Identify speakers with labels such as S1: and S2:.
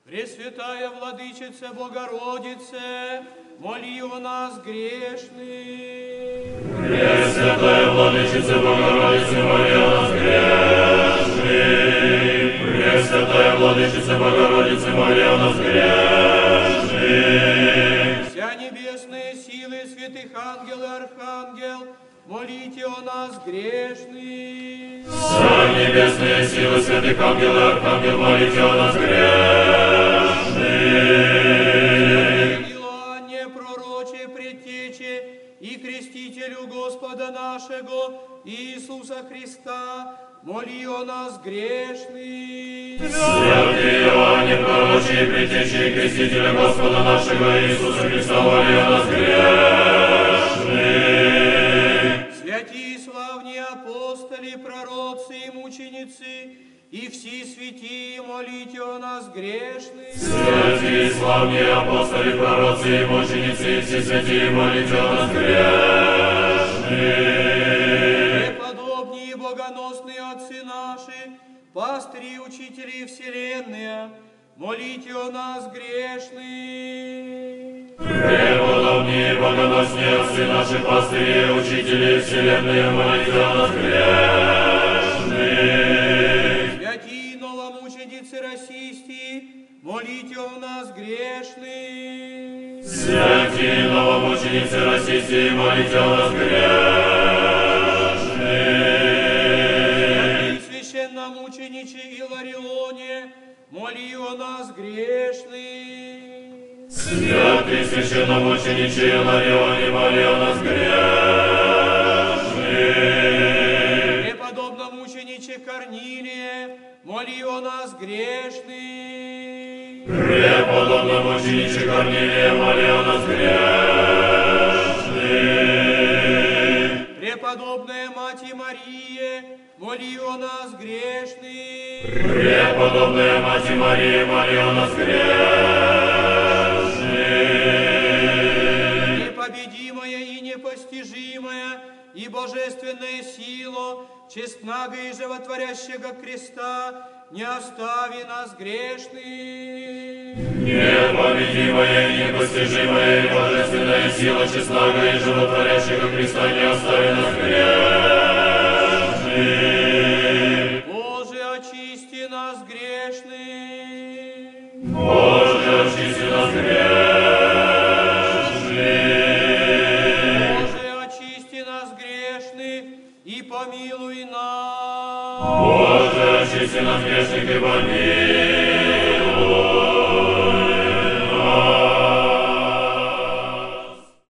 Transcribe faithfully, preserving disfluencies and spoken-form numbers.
S1: Пресвятая Владычица Богородице, моли о нас грешных.
S2: Пресвятая Владычица Богородице, моли о нас грешных. Пресвятая Владычица Богородице, моли о нас грешных.
S1: Вся небесные силы, святых ангел и архангел, молите о нас грешных.
S2: Вся небесные силы, святых ангел и архангел, молите о нас грешных.
S1: Иоанне, пророче, предтече и крестителю Господа нашего Иисуса Христа, моли о нас грешных.
S2: Святый Иоанне, пророче, предтече и крестителя Господа нашего Иисуса Христа, моли о нас грешных.
S1: Святые славные апостоли, пророцы и мученицы, и все святые, молите о нас грешных.
S2: Святые славные апостоли, пророцы и мученицы, и все святые, молите о нас грешных.
S1: Преподобные и богоносные отцы наши, пастыри и учители вселенные, молите о нас грешных.
S2: Преподобные и богоносные отцы наши, пастыри и учители вселенные, молите о нас грешных.
S1: Святые новомученицы российские, молите о нас грешных.
S2: Святые новомученицы российские, молите о нас грешных.
S1: Святые священномученичи Иларионе, моли о нас грешных.
S2: Святый священномученичи Иларионе, моли о нас грешных.
S1: Преподобномучениче Корнилие, моли о нас грешных.
S2: Преподобномучениче Корнилие, моли о нас грешных.
S1: Преподобная Мать Мария, моли о нас грешных.
S2: Преподобная Мать Мария, моли о нас грешных.
S1: Непобедимая и непостижимая и божественная сила, честного и животворящего креста, не остави нас грешных.
S2: Непобедимая и непостижимая и божественная сила честного и животворящего Христа, не остави нас грешных.
S1: Боже, очисти нас грешных.
S2: Боже, очисти нас грешных.
S1: Боже, очисти нас грешных и помилуй нас.
S2: Боже, очисти нас грешных и помилуй